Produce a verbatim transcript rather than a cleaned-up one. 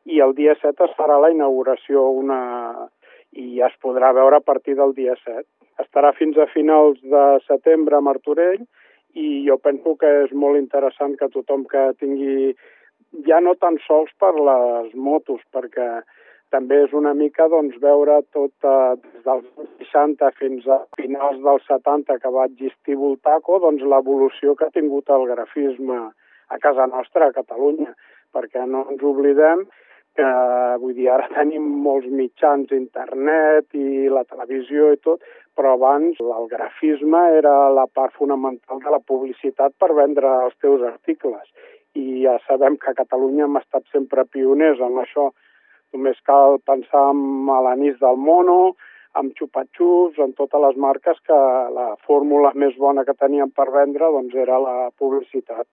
i el dia set es farà la inauguració una... i es podrà veure a partir del dia set. Estarà fins a finals de setembre a Martorell i jo penso que és molt interessant que tothom que tingui, ja no tan sols per les motos, perquè també és una mica doncs, veure tot eh, des dels seixanta fins a finals dels setanta que va existir Voltaco, doncs l'evolució que ha tingut el grafisme a casa nostra, a Catalunya, perquè no ens oblidem que, vull dir, ara tenim molts mitjans, internet i la televisió i tot, però abans el grafisme era la part fonamental de la publicitat per vendre els teus articles. I ja sabem que a Catalunya hem estat sempre pioners en això. Només cal pensar en l'anís del mono, en xupa-xups, en totes les marques que la fórmula més bona que tenien per vendre doncs, era la publicitat.